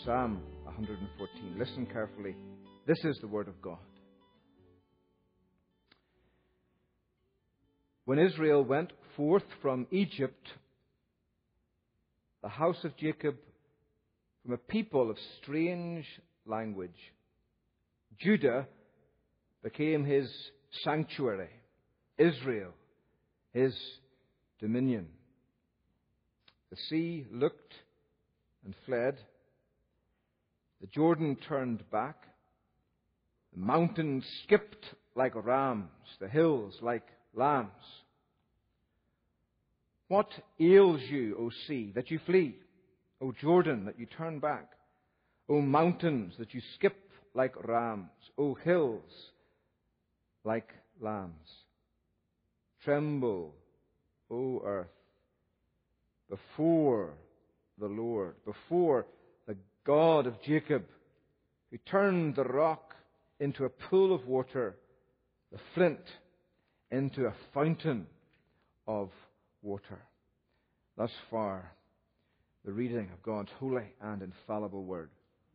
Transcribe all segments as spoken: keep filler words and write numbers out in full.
Psalm one fourteen. Listen carefully. This is the word of God. When Israel went forth from Egypt, the house of Jacob, from a people of strange language, Judah became his sanctuary, Israel his dominion. The sea looked and fled. The Jordan turned back. The mountains skipped like rams, the hills like lambs. What ails you, O sea, that you flee? O Jordan, that you turn back? O mountains, that you skip like rams? O hills, like lambs? Tremble, O earth, before the Lord, before the God of Jacob, who turned the rock into a pool of water, the flint into a fountain of water. Thus far, the reading of God's holy and infallible word.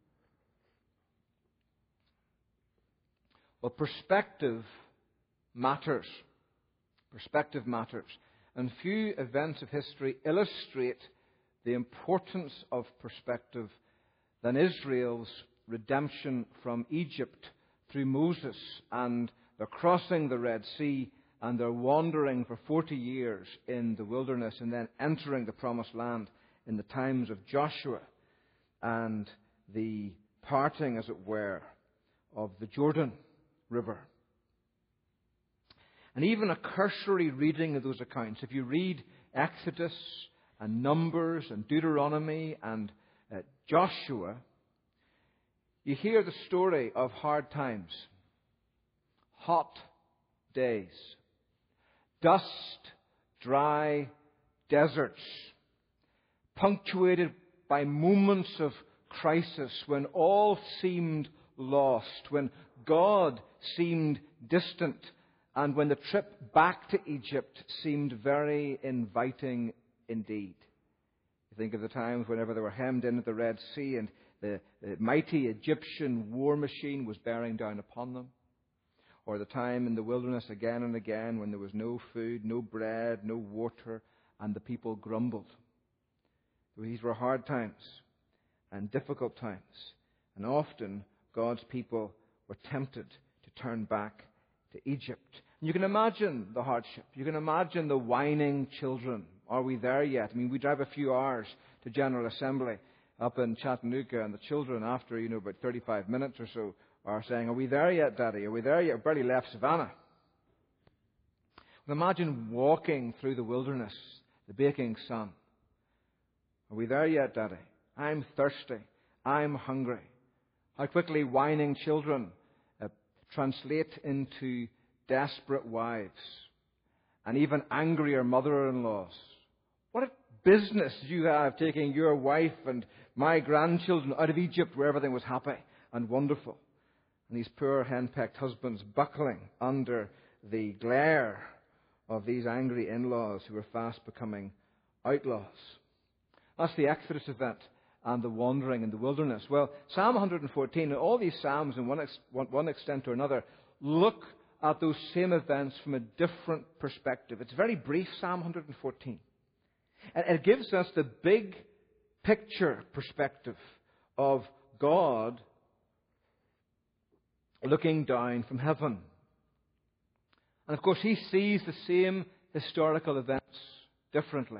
Well, perspective matters. Perspective matters. And few events of history illustrate the importance of perspective than Israel's redemption from Egypt through Moses and their crossing the Red Sea and their wandering for forty years in the wilderness and then entering the Promised Land in the times of Joshua and the parting, as it were, of the Jordan River. And even a cursory reading of those accounts, if you read Exodus and Numbers and Deuteronomy and uh, Joshua, you hear the story of hard times, hot days, dust, dry deserts, punctuated by moments of crisis when all seemed lost, when God seemed distant, and when the trip back to Egypt seemed very inviting indeed. You think of the times whenever they were hemmed in at the Red Sea and the, the mighty Egyptian war machine was bearing down upon them. Or the time in the wilderness again and again when there was no food, no bread, no water, and the people grumbled. These were hard times and difficult times. And often God's people were tempted to turn back to Egypt. And you can imagine the hardship. You can imagine the whining children. Are we there yet? I mean, we drive a few hours to General Assembly up in Chattanooga, and the children, after, you know, about thirty-five minutes or so, are saying, "Are we there yet, Daddy? Are we there yet? We barely left Savannah." And imagine walking through the wilderness, the baking sun. "Are we there yet, Daddy? I'm thirsty. I'm hungry." How quickly whining children uh, translate into desperate wives and even angrier mother-in-laws. What a business you have taking your wife and my grandchildren out of Egypt where everything was happy and wonderful. And these poor henpecked husbands buckling under the glare of these angry in-laws who were fast becoming outlaws. That's the Exodus event and the wandering in the wilderness. Well, Psalm one fourteen, and all these Psalms in one, ex- one, one extent or another, look at those same events from a different perspective. It's very brief, Psalm one fourteen. And it gives us the big picture perspective of God looking down from heaven. And of course, He sees the same historical events differently.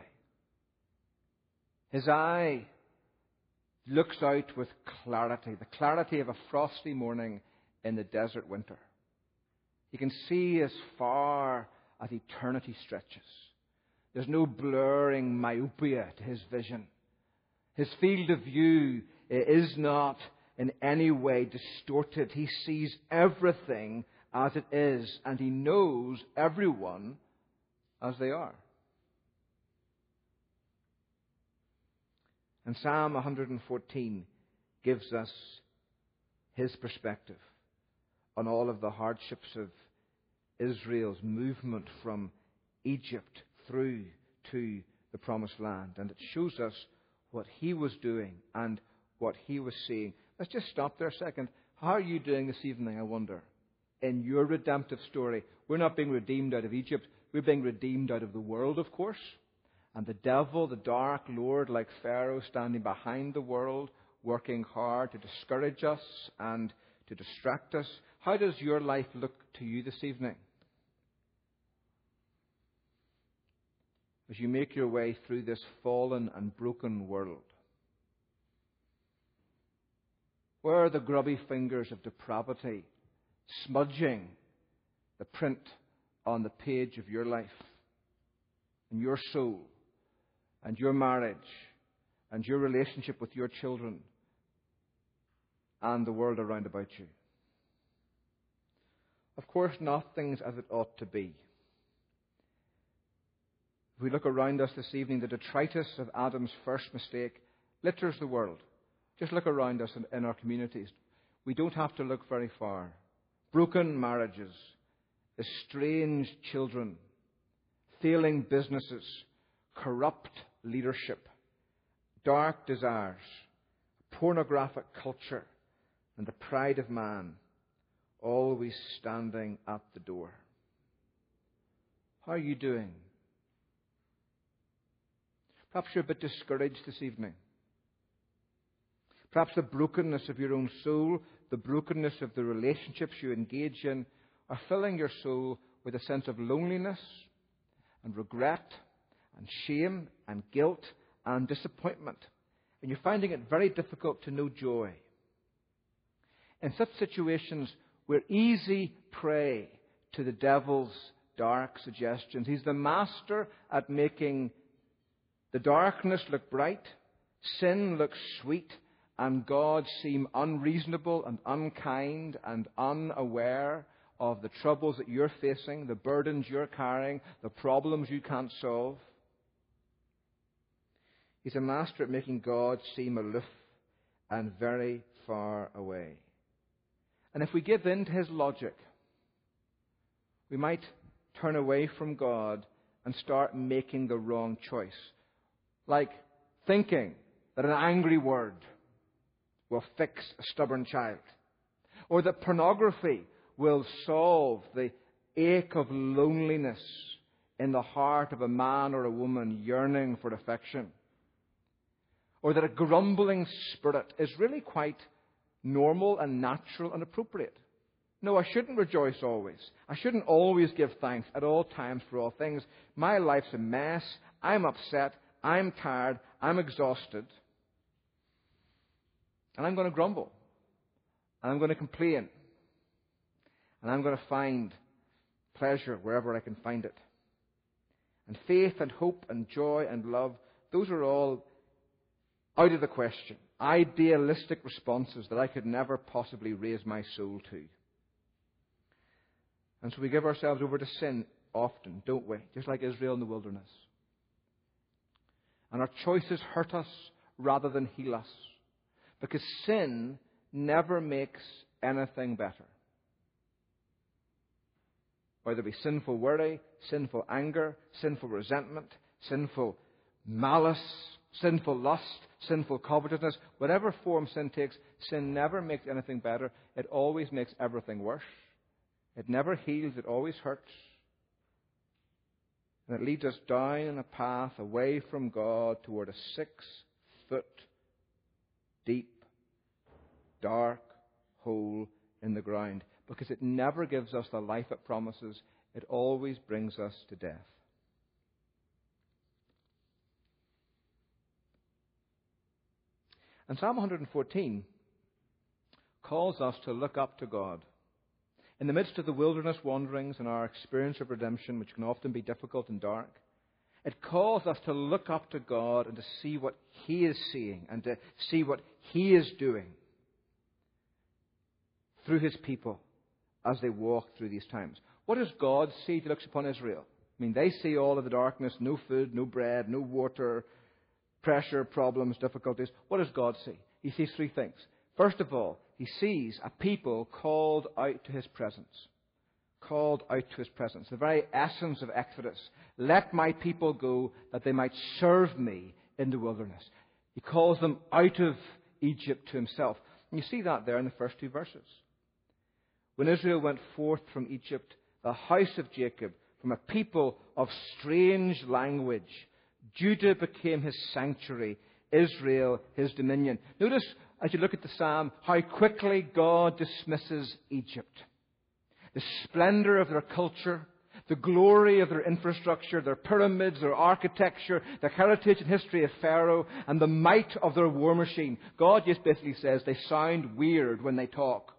His eye looks out with clarity, the clarity of a frosty morning in the desert winter. He can see as far as eternity stretches. There's no blurring myopia to His vision. His field of view is not in any way distorted. He sees everything as it is, and He knows everyone as they are. And Psalm one fourteen gives us His perspective on all of the hardships of Israel's movement from Egypt through to the Promised Land. And it shows us what He was doing and what he was seeing. Let's just stop there a second. How are you doing this evening, I wonder, in your redemptive story? We're not being redeemed out of Egypt. We're being redeemed out of the world, of course. And the devil, the dark lord like Pharaoh, standing behind the world, working hard to discourage us and to distract us. How does your life look to you this evening? As you make your way through this fallen and broken world, where are the grubby fingers of depravity smudging the print on the page of your life and your soul and your marriage and your relationship with your children and the world around about you? Of course, nothing's as it ought to be. If we look around us this evening, the detritus of Adam's first mistake litters the world. Just look around us in, in our communities. We don't have to look very far. Broken marriages, estranged children, failing businesses, corrupt leadership, dark desires, pornographic culture, and the pride of man, always standing at the door. How are you doing? Perhaps you're a bit discouraged this evening. Perhaps the brokenness of your own soul, the brokenness of the relationships you engage in, are filling your soul with a sense of loneliness and regret and shame and guilt and disappointment. And you're finding it very difficult to know joy. In such situations, we're easy prey to the devil's dark suggestions. He's the master at making the darkness look bright, sin look sweet, and God seem unreasonable and unkind and unaware of the troubles that you're facing, the burdens you're carrying, the problems you can't solve. He's a master at making God seem aloof and very far away. And if we give in to his logic, we might turn away from God and start making the wrong choice. Like thinking that an angry word will fix a stubborn child, or that pornography will solve the ache of loneliness in the heart of a man or a woman yearning for affection, or that a grumbling spirit is really quite normal and natural and appropriate. No, I shouldn't rejoice always. I shouldn't always give thanks at all times for all things. My life's a mess. I'm upset. I'm tired. I'm exhausted. And I'm going to grumble. And I'm going to complain. And I'm going to find pleasure wherever I can find it. And faith and hope and joy and love, those are all out of the question. Idealistic responses that I could never possibly raise my soul to. And so we give ourselves over to sin often, don't we? Just like Israel in the wilderness. And our choices hurt us rather than heal us. Because sin never makes anything better. Whether it be sinful worry, sinful anger, sinful resentment, sinful malice, sinful lust, sinful covetousness, whatever form sin takes, sin never makes anything better. It always makes everything worse. It never heals, it always hurts. And it leads us down a path away from God toward a six-foot deep, dark hole in the ground. Because it never gives us the life it promises. It always brings us to death. And Psalm one fourteen calls us to look up to God. In the midst of the wilderness wanderings and our experience of redemption, which can often be difficult and dark, it calls us to look up to God and to see what He is seeing and to see what He is doing through His people as they walk through these times. What does God see if He looks upon Israel? I mean, they see all of the darkness, no food, no bread, no water, pressure, problems, difficulties. What does God see? He sees three things. First of all, He sees a people called out to His presence. Called out to His presence. The very essence of Exodus. Let my people go that they might serve me in the wilderness. He calls them out of Egypt to himself. And you see that there in the first two verses. When Israel went forth from Egypt, the house of Jacob, from a people of strange language, Judah became his sanctuary, Israel his dominion. Notice, as you look at the psalm, how quickly God dismisses Egypt. The splendor of their culture, the glory of their infrastructure, their pyramids, their architecture, the heritage and history of Pharaoh, and the might of their war machine. God just basically says they sound weird when they talk.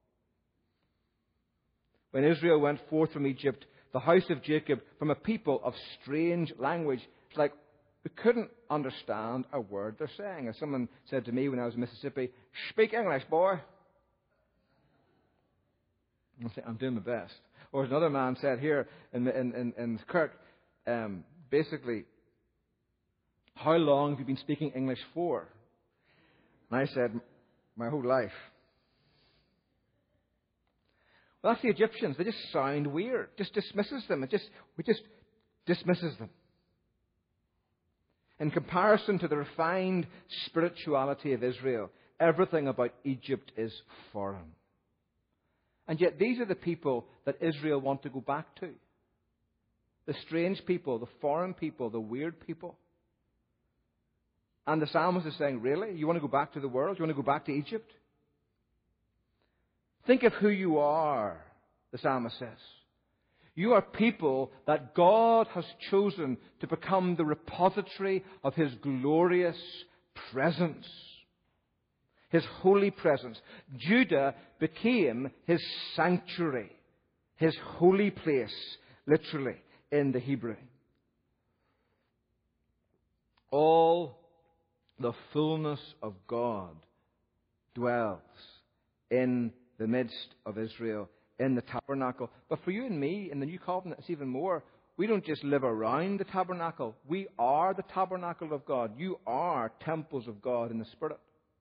When Israel went forth from Egypt, the house of Jacob, from a people of strange language. It's like we couldn't understand a word they're saying. As someone said to me when I was in Mississippi, "Speak English, boy." I'm doing my best. Or as another man said here in, in, in, in Kirk, um, basically, "How long have you been speaking English for?" And I said, "My whole life." Well, that's the Egyptians. They just sound weird. Just dismisses them. It just, we just dismisses them. In comparison to the refined spirituality of Israel, everything about Egypt is foreign. And yet these are the people that Israel want to go back to. The strange people, the foreign people, the weird people. And the psalmist is saying, really? You want to go back to the world? You want to go back to Egypt? Think of who you are, the psalmist says. You are people that God has chosen to become the repository of His glorious presence. His holy presence. Judah became His sanctuary. His holy place, literally, in the Hebrew. All the fullness of God dwells in the midst of Israel, in the tabernacle. But for you and me, in the New Covenant, it's even more. We don't just live around the tabernacle. We are the tabernacle of God. You are temples of God in the Spirit.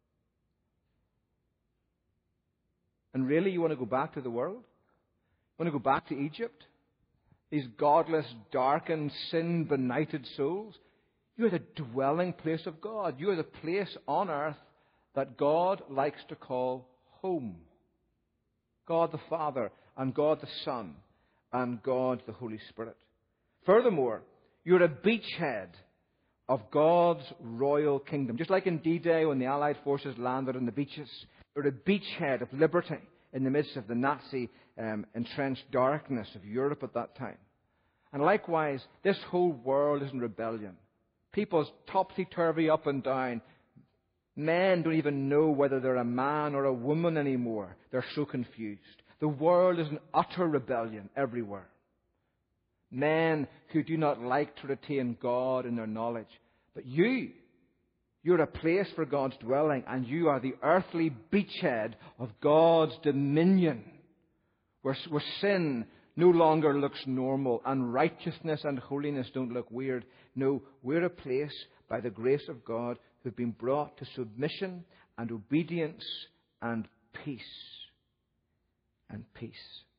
And really, you want to go back to the world? You want to go back to Egypt? These godless, darkened, sin-benighted souls? You are the dwelling place of God. You are the place on earth that God likes to call home. God the Father, and God the Son, and God the Holy Spirit. Furthermore, you're a beachhead of God's royal kingdom. Just like in D-Day when the Allied forces landed on the beaches, you're a beachhead of liberty in the midst of the Nazi um, entrenched darkness of Europe at that time. And likewise, this whole world is in rebellion. People's topsy-turvy up and down. Men don't even know whether they're a man or a woman anymore. They're so confused. The world is in utter rebellion everywhere. Men who do not like to retain God in their knowledge. But you, you're a place for God's dwelling, and you are the earthly beachhead of God's dominion, where, where sin no longer looks normal, and righteousness and holiness don't look weird. No, we're a place, by the grace of God, who've been brought to submission and obedience and peace. And peace.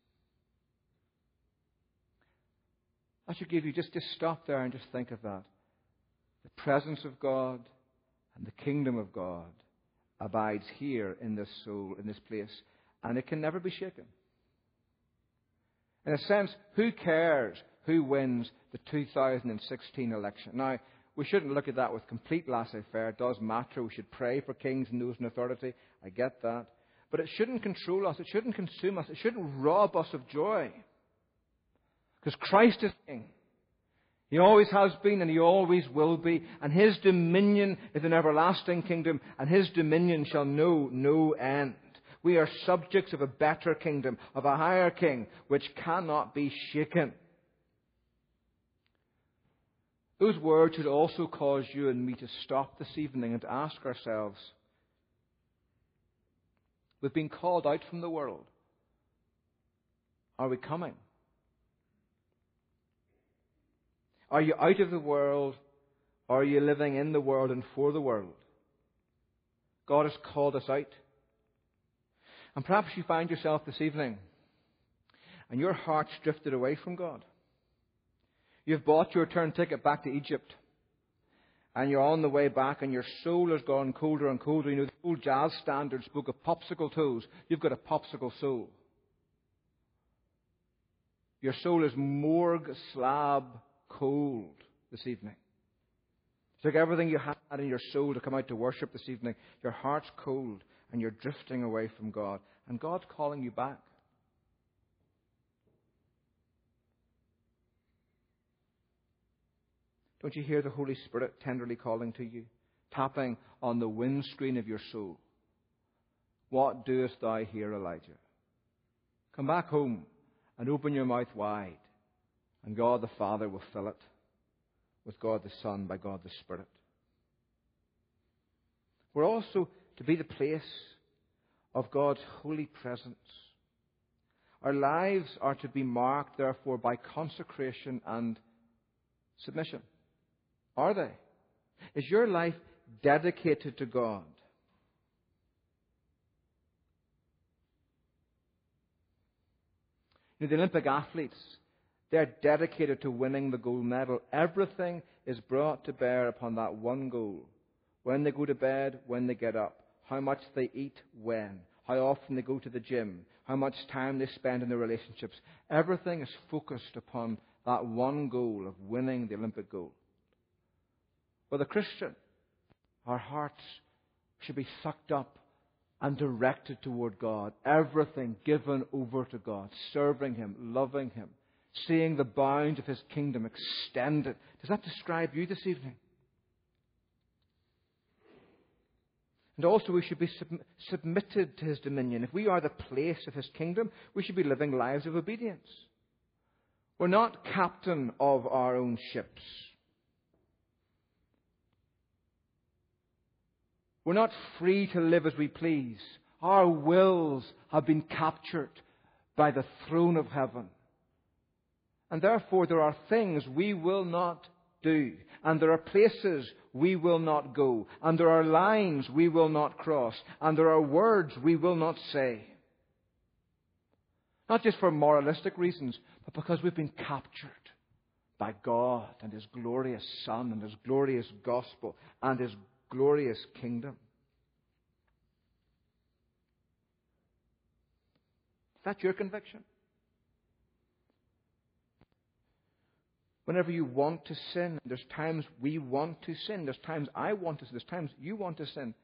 I should give you, just, just stop there and just think of that. The presence of God and the kingdom of God abides here in this soul, in this place, and it can never be shaken. In a sense, who cares who wins the two thousand sixteen election? Now, we shouldn't look at that with complete laissez-faire. It does matter. We should pray for kings and those in authority. I get that. But it shouldn't control us. It shouldn't consume us. It shouldn't rob us of joy. Because Christ is King. He always has been and He always will be. And His dominion is an everlasting kingdom. And His dominion shall know no end. We are subjects of a better kingdom, of a higher king, which cannot be shaken. Those words should also cause you and me to stop this evening and to ask ourselves, we've been called out from the world. Are we coming? Are you out of the world, or are you living in the world and for the world? God has called us out. And perhaps you find yourself this evening and your heart's drifted away from God. You've bought your return ticket back to Egypt. and you're on the way back and your soul has gone colder and colder. You know, the old jazz standard spoke of popsicle toes. You've got a popsicle soul. Your soul is morgue slab cold this evening. It's like everything you had in your soul to come out to worship this evening. Your heart's cold and you're drifting away from God. And God's calling you back. Don't you hear the Holy Spirit tenderly calling to you, tapping on the windscreen of your soul? What doest thou here, Elijah? Come back home and open your mouth wide, and God the Father will fill it with God the Son by God the Spirit. We're also to be the place of God's holy presence. Our lives are to be marked, therefore, by consecration and submission. Are they? Is your life dedicated to God? You know, the Olympic athletes, they're dedicated to winning the gold medal. Everything is brought to bear upon that one goal. When they go to bed, when they get up, how much they eat, when, how often they go to the gym, how much time they spend in their relationships. Everything is focused upon that one goal of winning the Olympic gold. For the Christian, our hearts should be sucked up and directed toward God. Everything given over to God, serving Him, loving Him, seeing the bounds of His kingdom extended. Does that describe you this evening? And also we should be sub- submitted to His dominion. If we are the place of His kingdom, we should be living lives of obedience. We're not captain of our own ships. We're not free to live as we please. Our wills have been captured by the throne of heaven. And therefore there are things we will not do. And there are places we will not go. And there are lines we will not cross. And there are words we will not say. Not just for moralistic reasons, but because we've been captured by God and His glorious Son and His glorious gospel and His glorious kingdom. Is that your conviction? Whenever you want to sin, there's times we want to sin, there's times I want to sin, there's times you want to sin.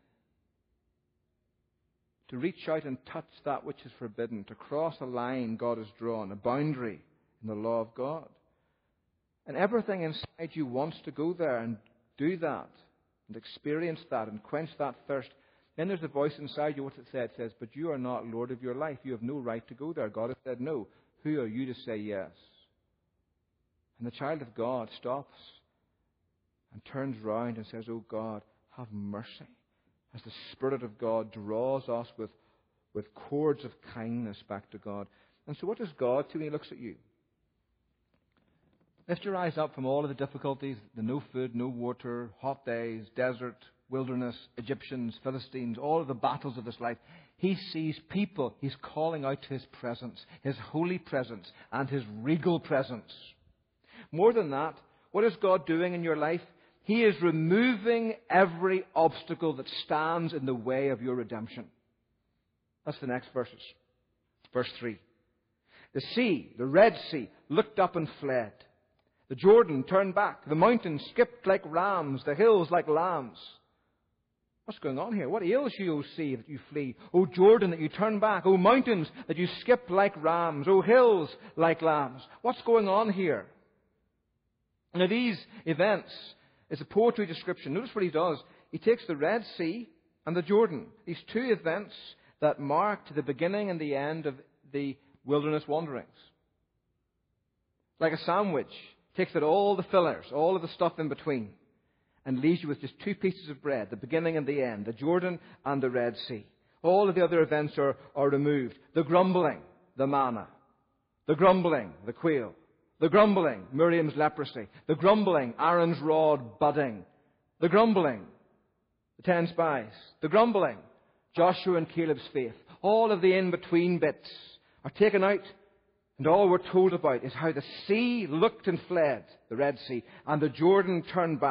To reach out and touch that which is forbidden, to cross a line God has drawn, a boundary in the law of God. And everything inside you wants to go there and do that, and experience that, and quench that thirst. Then there's a voice inside you, what's it say? It says, but you are not Lord of your life. You have no right to go there. God has said no. Who are you to say yes? And the child of God stops and turns round and says, oh God, have mercy. As the Spirit of God draws us with, with cords of kindness back to God. And so what does God do when He looks at you? Lift your eyes up from all of the difficulties, the no food, no water, hot days, desert, wilderness, Egyptians, Philistines, all of the battles of this life. He sees people. He's calling out to His presence, His holy presence and His regal presence. More than that, what is God doing in your life? He is removing every obstacle that stands in the way of your redemption. That's the next verses. Verse three. The sea, the Red Sea, looked up and fled. The Jordan turned back. The mountains skipped like rams. The hills like lambs. What's going on here? What ails you, O sea, that you flee? O Jordan, that you turn back? O mountains, that you skip like rams? O hills like lambs? What's going on here? Now these events is a poetry description. Notice what he does. He takes the Red Sea and the Jordan. These two events that marked the beginning and the end of the wilderness wanderings. Like a sandwich. Takes out all the fillers, all of the stuff in between, and leaves you with just two pieces of bread, the beginning and the end, the Jordan and the Red Sea. All of the other events are, are removed. The grumbling, the manna. The grumbling, the quail. The grumbling, Miriam's leprosy. The grumbling, Aaron's rod budding. The grumbling, the ten spies. The grumbling, Joshua and Caleb's faith. All of the in-between bits are taken out. And all we're told about is how the sea looked and fled, the Red Sea, and the Jordan turned back,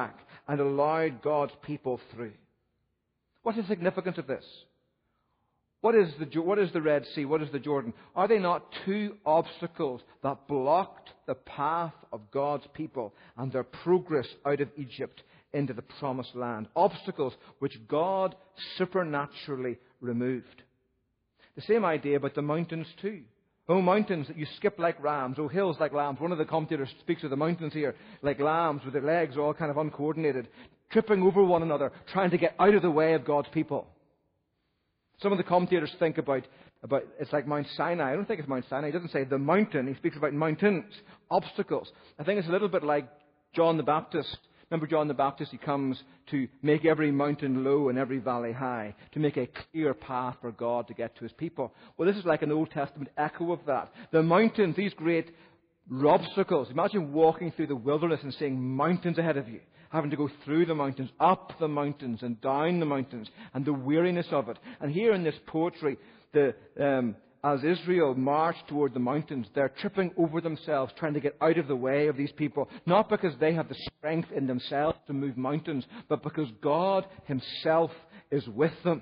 and allowed God's people through. What's the significance of this? What is the, what is the Red Sea? What is the Jordan? Are they not two obstacles that blocked the path of God's people and their progress out of Egypt into the promised land? Obstacles which God supernaturally removed. The same idea about the mountains too. Oh, mountains that you skip like rams. Oh, hills like lambs. One of the commentators speaks of the mountains here like lambs with their legs all kind of uncoordinated, tripping over one another, trying to get out of the way of God's people. Some of the commentators think about, about it's like Mount Sinai. I don't think it's Mount Sinai. He doesn't say the mountain. He speaks about mountains, obstacles. I think it's a little bit like John the Baptist. Remember John the Baptist? He comes to make every mountain low and every valley high, to make a clear path for God to get to His people. Well, this is like an Old Testament echo of that. The mountains, these great obstacles. Imagine walking through the wilderness and seeing mountains ahead of you, having to go through the mountains, up the mountains and down the mountains, and the weariness of it. And here in this poetry, the, um, as Israel marched toward the mountains, they're tripping over themselves, trying to get out of the way of these people, not because they have the strength in themselves to move mountains, but because God Himself is with them.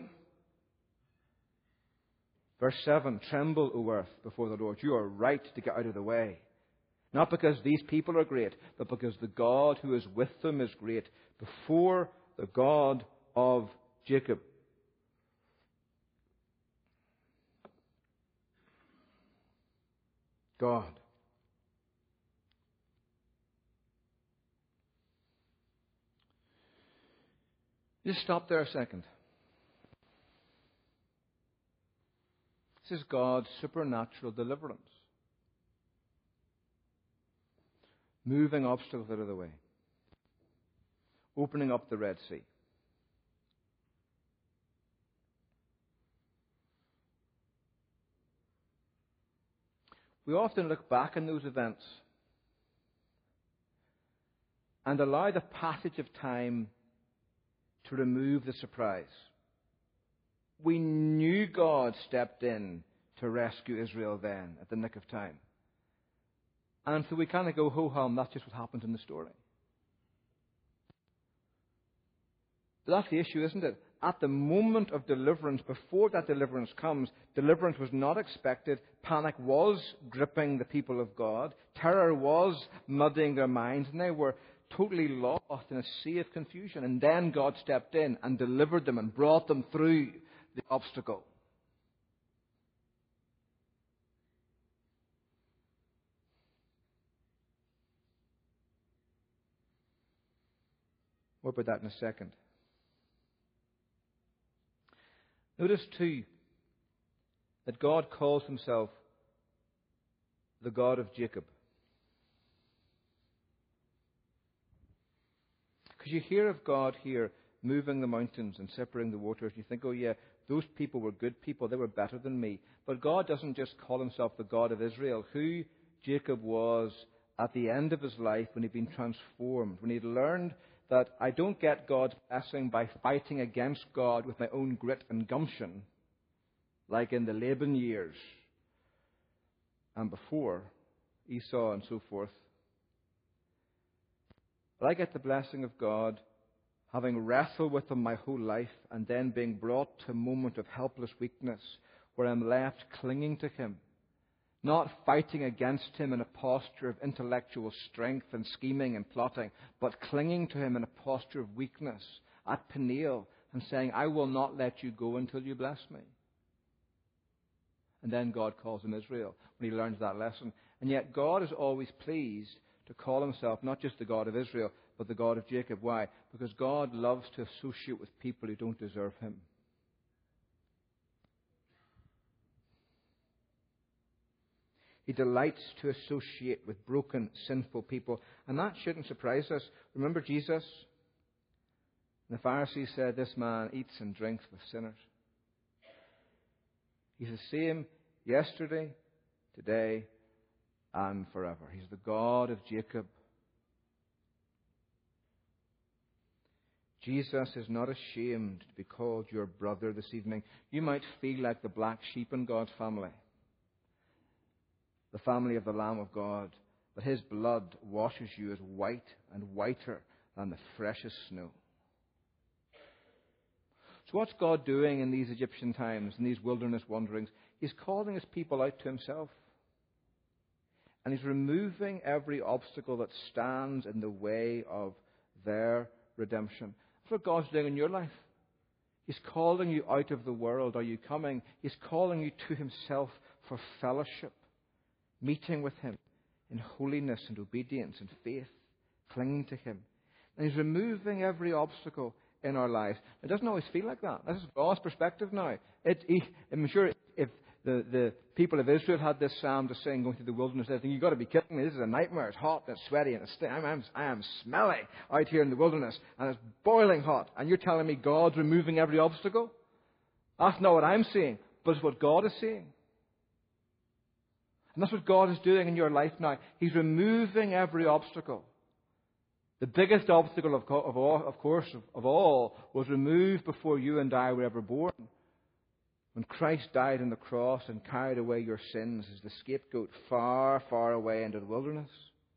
Verse seven, tremble, O earth, before the Lord. You are right to get out of the way. Not because these people are great, but because the God who is with them is great. Before the God of Jacob. God. Just stop there a second. This is God's supernatural deliverance. Moving obstacles out of the way. Opening up the Red Sea. We often look back on those events and allow the passage of time to remove the surprise. We knew God stepped in to rescue Israel then, at the nick of time. And so we kind of go, ho-hum, that's just what happened in the story. But that's the issue, isn't it? At the moment of deliverance, before that deliverance comes, deliverance was not expected. Panic was gripping the people of God. Terror was muddying their minds, and they were totally lost in a sea of confusion. And then God stepped in and delivered them and brought them through the obstacle. More about that in a second. Notice, too, that God calls Himself the God of Jacob. Because you hear of God here moving the mountains and separating the waters, and you think, oh yeah, those people were good people, they were better than me. But God doesn't just call Himself the God of Israel. Who Jacob was at the end of his life when he'd been transformed, when he'd learned that I don't get God's blessing by fighting against God with my own grit and gumption, like in the Laban years and before, Esau and so forth. But I get the blessing of God, having wrestled with Him my whole life, and then being brought to a moment of helpless weakness where I'm left clinging to Him. Not fighting against Him in a posture of intellectual strength and scheming and plotting, but clinging to Him in a posture of weakness at Peniel and saying, I will not let you go until you bless me. And then God calls him Israel when he learns that lesson. And yet God is always pleased to call Himself not just the God of Israel, but the God of Jacob. Why? Because God loves to associate with people who don't deserve Him. He delights to associate with broken, sinful people. And that shouldn't surprise us. Remember Jesus? And the Pharisees said, this man eats and drinks with sinners. He's the same yesterday, today, and forever. He's the God of Jacob. Jesus is not ashamed to be called your brother this evening. You might feel like the black sheep in God's family, the family of the Lamb of God, but His blood washes you as white and whiter than the freshest snow. So what's God doing in these Egyptian times, in these wilderness wanderings? He's calling his people out to himself. And he's removing every obstacle that stands in the way of their redemption. That's what God's doing in your life. He's calling you out of the world. Are you coming? He's calling you to himself for fellowship, meeting with him in holiness and obedience and faith, clinging to him. And he's removing every obstacle in our lives. It doesn't always feel like that. This is God's perspective now. It, he, I'm sure if the, the people of Israel had this psalm to sing going through the wilderness, they think, you've got to be kidding me. This is a nightmare. It's hot and it's sweaty and it's st- I'm, I'm, I am smelly out here in the wilderness and it's boiling hot. And you're telling me God's removing every obstacle? That's not what I'm seeing, but it's what God is seeing. And that's what God is doing in your life now. He's removing every obstacle. The biggest obstacle, of, co- of, all, of course, of, of all, was removed before you and I were ever born. When Christ died on the cross and carried away your sins as the scapegoat far, far away into the wilderness.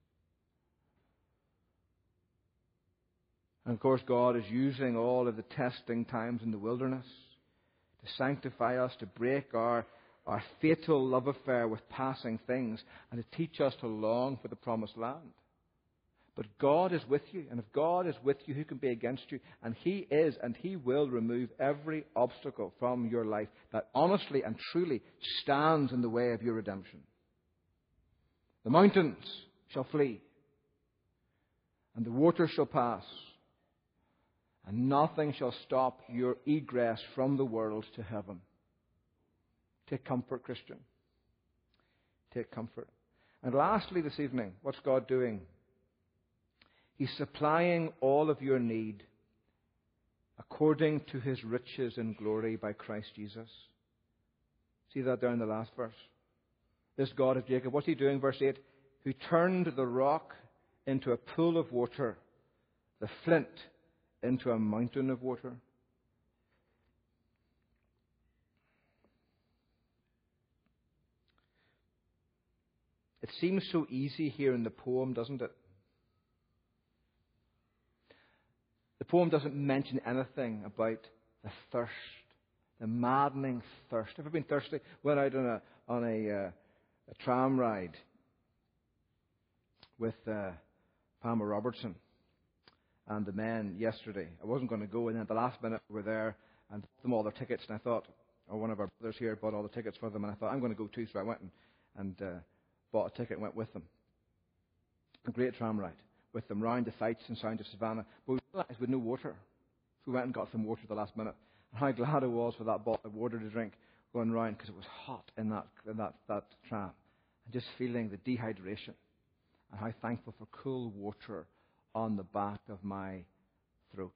And of course, God is using all of the testing times in the wilderness to sanctify us, to break our, our fatal love affair with passing things, and to teach us to long for the promised land. But God is with you, and if God is with you, who can be against you? And He is, and He will remove every obstacle from your life that honestly and truly stands in the way of your redemption. The mountains shall flee, and the waters shall pass, and nothing shall stop your egress from the world to heaven. Take comfort, Christian. Take comfort. And lastly this evening, what's God doing? He's supplying all of your need according to His riches and glory by Christ Jesus. See that there in the last verse? This God of Jacob, what's He doing? Verse eight, who turned the rock into a pool of water, the flint into a mountain of water. It seems so easy here in the poem, doesn't it? The poem doesn't mention anything about the thirst, the maddening thirst. Ever been thirsty? Went out on a on a, uh, a tram ride with uh, Palmer Robertson and the men yesterday. I wasn't going to go, and then at the last minute we were there and bought them all their tickets. And I thought, or one of our brothers here bought all the tickets for them, and I thought I'm going to go too. So I went and, and uh, bought a ticket and went with them. A great tram ride with them round the sights and sound of Savannah. But we realised we had no water. So we went and got some water at the last minute. And how glad I was for that bottle of water to drink going round, because it was hot in that, in that, that tram. And just feeling the dehydration. And how thankful for cool water on the back of my throat.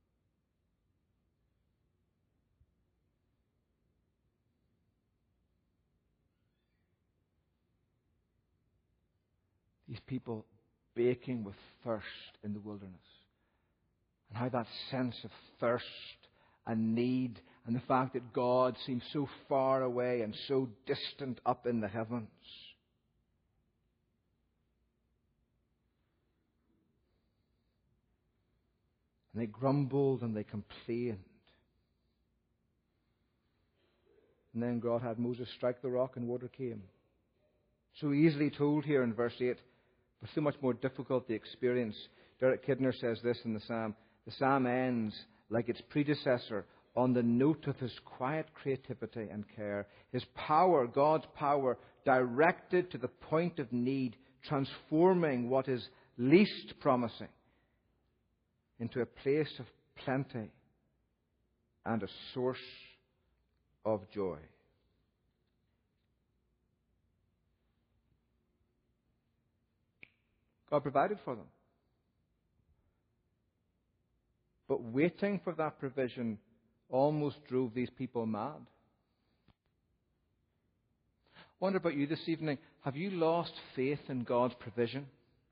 These people baking with thirst in the wilderness. And how that sense of thirst and need and the fact that God seems so far away and so distant up in the heavens. And they grumbled and they complained. And then God had Moses strike the rock and water came. So easily told here in verse eight, but so much more difficult the experience. Derek Kidner says this in the psalm. The psalm ends like its predecessor on the note of His quiet creativity and care. His power, God's power, directed to the point of need, transforming what is least promising into a place of plenty and a source of joy. God provided for them. But waiting for that provision almost drove these people mad. I wonder about you this evening. Have you lost faith in God's provision?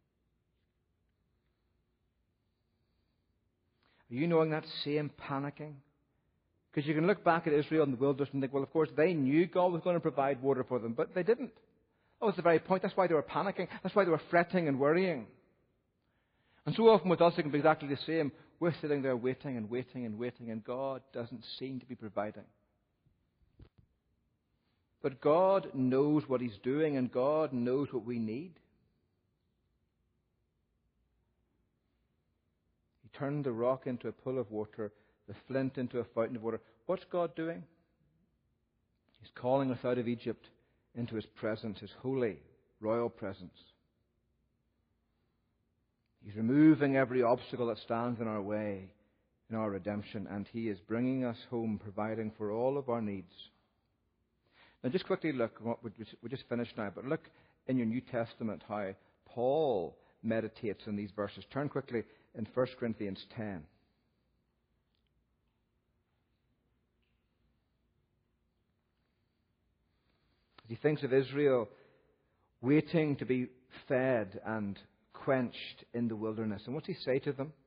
Are you knowing that same panicking? Because you can look back at Israel in the wilderness and think, well, of course, they knew God was going to provide water for them, but they didn't. That was the very point. That's why they were panicking. That's why they were fretting and worrying. And so often with us it can be exactly the same. We're sitting there waiting and waiting and waiting, and God doesn't seem to be providing. But God knows what He's doing, and God knows what we need. He turned the rock into a pool of water, the flint into a fountain of water. What's God doing? He's calling us out of Egypt into His presence, His holy, royal presence. He's removing every obstacle that stands in our way in our redemption, and He is bringing us home, providing for all of our needs. Now just quickly look, we just finished now, but look in your New Testament how Paul meditates on these verses. Turn quickly in First Corinthians ten. He thinks of Israel waiting to be fed and quenched in the wilderness. And what's he say to them?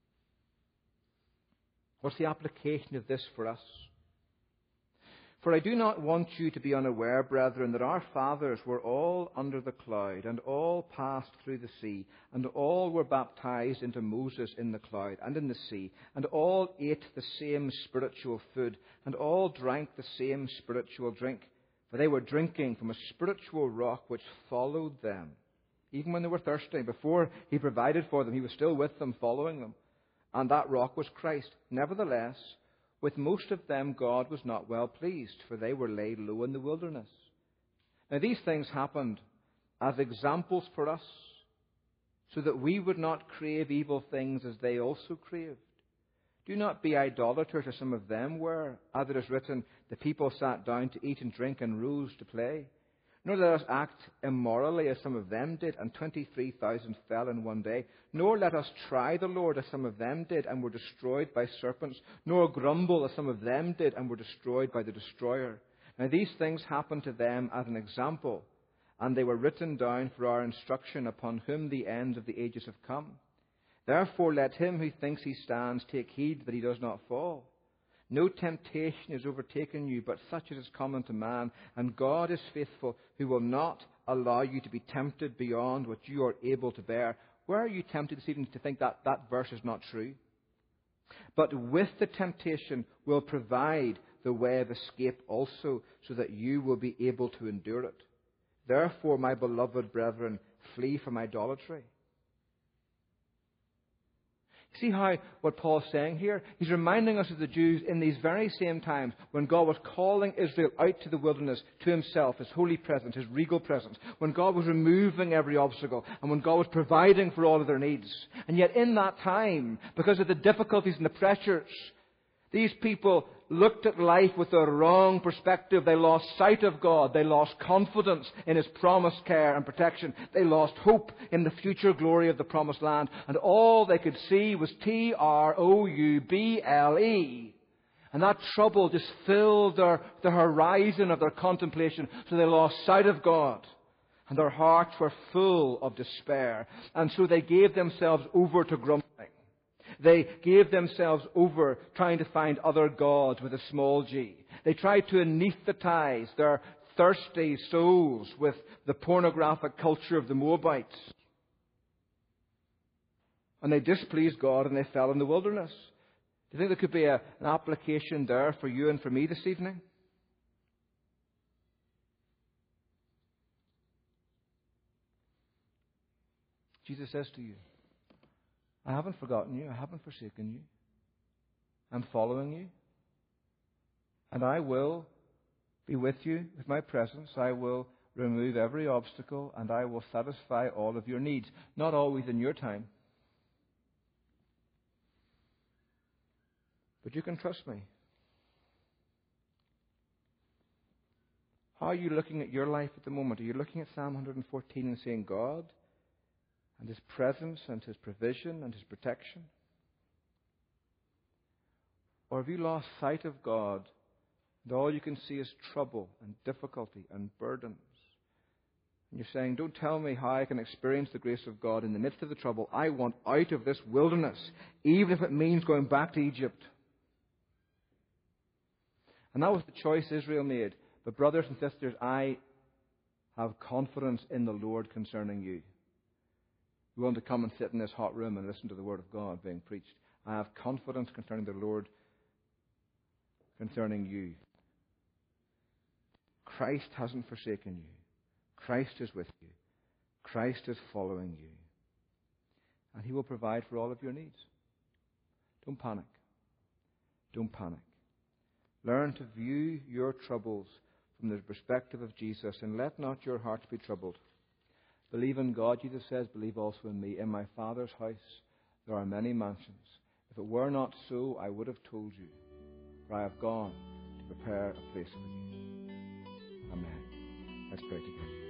What's the application of this for us? For I do not want you to be unaware, brethren, that our fathers were all under the cloud, and all passed through the sea, and all were baptized into Moses in the cloud and in the sea, and all ate the same spiritual food, and all drank the same spiritual drink. For they were drinking from a spiritual rock which followed them. Even when they were thirsty, before He provided for them, He was still with them, following them. And that rock was Christ. Nevertheless, with most of them God was not well pleased, for they were laid low in the wilderness. Now these things happened as examples for us, so that we would not crave evil things as they also craved. Do not be idolaters as some of them were. As it is written, the people sat down to eat and drink and rose to play. Nor let us act immorally as some of them did, and twenty-three thousand fell in one day. Nor let us try the Lord as some of them did, and were destroyed by serpents. Nor grumble as some of them did, and were destroyed by the destroyer. Now these things happened to them as an example, and they were written down for our instruction, upon whom the ends of the ages have come. Therefore let him who thinks he stands take heed that he does not fall. No temptation is overtaken you, but such as is common to man. And God is faithful, who will not allow you to be tempted beyond what you are able to bear. Where are you tempted this evening to think that that verse is not true? But with the temptation will provide the way of escape also, so that you will be able to endure it. Therefore, my beloved brethren, flee from idolatry. See how what Paul's saying here? He's reminding us of the Jews in these very same times when God was calling Israel out to the wilderness, to Himself, His holy presence, His regal presence, when God was removing every obstacle, and when God was providing for all of their needs. And yet in that time, because of the difficulties and the pressures, these people looked at life with a wrong perspective. They lost sight of God. They lost confidence in His promised care and protection. They lost hope in the future glory of the promised land. And all they could see was T R O U B L E. And that trouble just filled their, the horizon of their contemplation. So they lost sight of God. And their hearts were full of despair. And so they gave themselves over to grumbling. They gave themselves over trying to find other gods with a small g. They tried to anesthetize their thirsty souls with the pornographic culture of the Moabites. And they displeased God and they fell in the wilderness. Do you think there could be a, an application there for you and for me this evening? Jesus says to you, I haven't forgotten you. I haven't forsaken you. I'm following you. And I will be with you with my presence. I will remove every obstacle and I will satisfy all of your needs. Not always in your time. But you can trust me. How are you looking at your life at the moment? Are you looking at Psalm one fourteen and saying, God, and His presence and His provision and His protection? Or have you lost sight of God and all you can see is trouble and difficulty and burdens? And you're saying, don't tell me how I can experience the grace of God in the midst of the trouble. I want out of this wilderness, even if it means going back to Egypt. And that was the choice Israel made. But brothers and sisters, I have confidence in the Lord concerning you. You're willing to come and sit in this hot room and listen to the Word of God being preached. I have confidence concerning the Lord, concerning you. Christ hasn't forsaken you. Christ is with you. Christ is following you. And He will provide for all of your needs. Don't panic. Don't panic. Learn to view your troubles from the perspective of Jesus, and let not your hearts be troubled. Believe in God, Jesus says, believe also in me. In my Father's house there are many mansions. If it were not so, I would have told you, for I have gone to prepare a place for you. Amen. Let's pray together.